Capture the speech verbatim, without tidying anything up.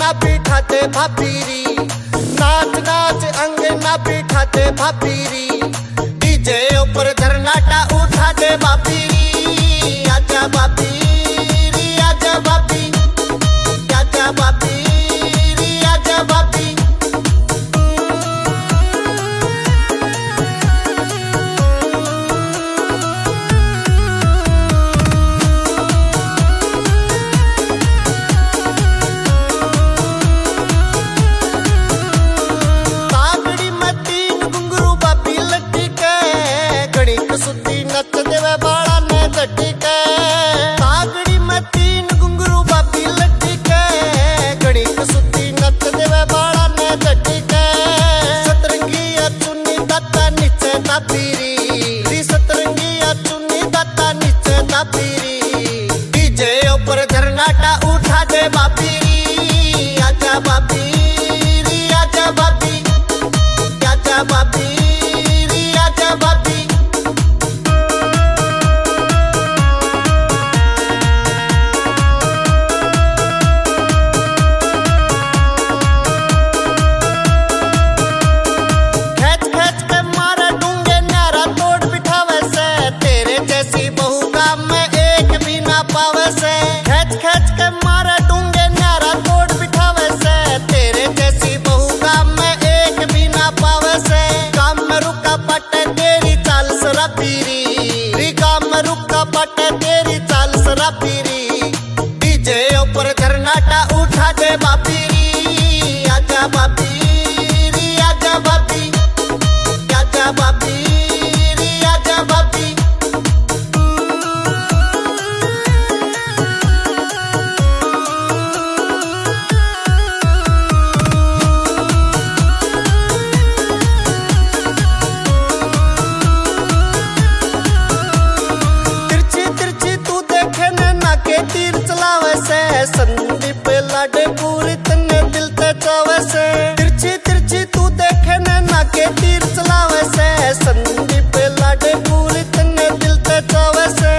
अंगना बिठा दे भाभीरी, नाच नाच अंगना बिठा दे भाभीरी, डीजे ऊपर झरनाटा उठा दे भाभीरी। आजा भाभीरी आजा भाभी, आजा भाभीरी आजा भाभी। सुती नच देवे बाड़ा ने लट्टी के, तागड़ी में तीन घुंघरू बाबी लट्टी के, घड़ी सुती नच देवे बाड़ा ने लट्टी के। सतरंगी चुन्नी दाता नीचे दाबीरी, सतरंगी चुन्नी दाता नीचे दाबीरी, डीजे ऊपर झरनाटा उठा दे बाबीरी। आजा बाबीरी आजा बाबी, आजा बाबीरी आजा बाबी। खच खच के मारे डूंगे न्यारा तोड़ बिठावे से, तेरे जैसी बहू काम में एक भी ना पावे से। काम में रुका पटे तेरी चाल शराबीरी, काम में रुका पटे तेरी चाल शराबीरी, डीजे ऊपर झरनाटा उठा दे बाबीरी। आजा बाबीरी आजा बाबी, आजा बाबीरी आजा बाबी। तीर चलावे से संदीप लाडे पूरी तन्ने दिल ते चावे से, तिरछी तिरछी तू देखे ने नाके तीर चलावे से, संदीप लाडे पूरी तन्ने दिल ते चावे से।